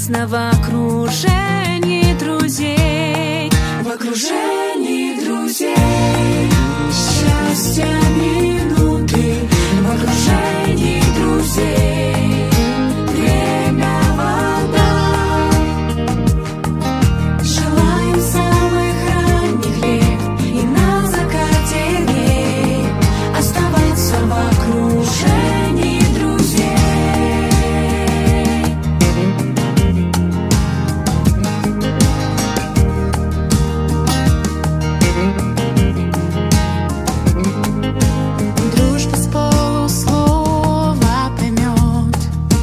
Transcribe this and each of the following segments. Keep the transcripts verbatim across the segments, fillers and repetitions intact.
прекрасно в окружении друзей. В окружении друзей счастья минуты, в окружении друзей время вода. Желаем самых ранних лет и на закате дней оставаться в окружении друзей. Дружба с полуслова поймет,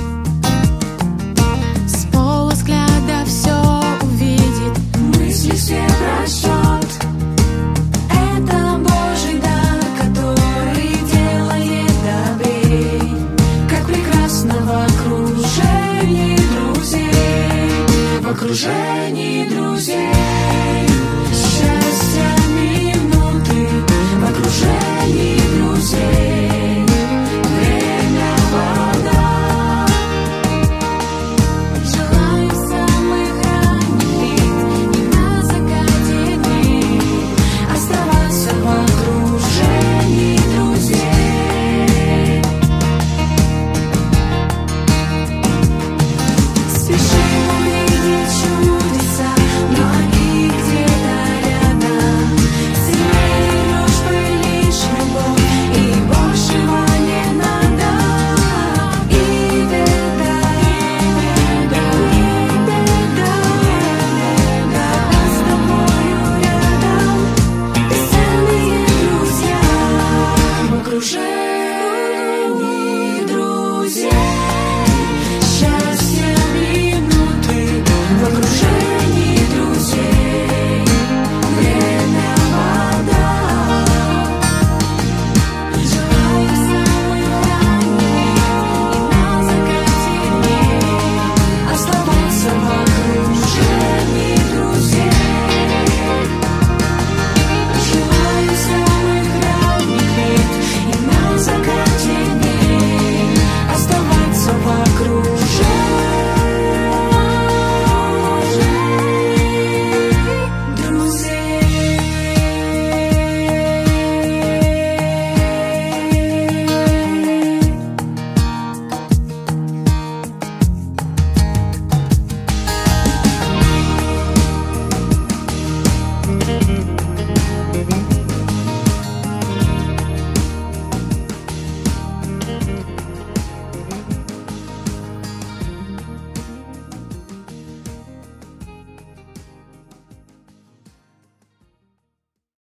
с полувзгляда все увидит, Мысли все прочтет. Это Божий дар, который делает добрей. Как прекрасно в окружении друзей, в окружении друзей.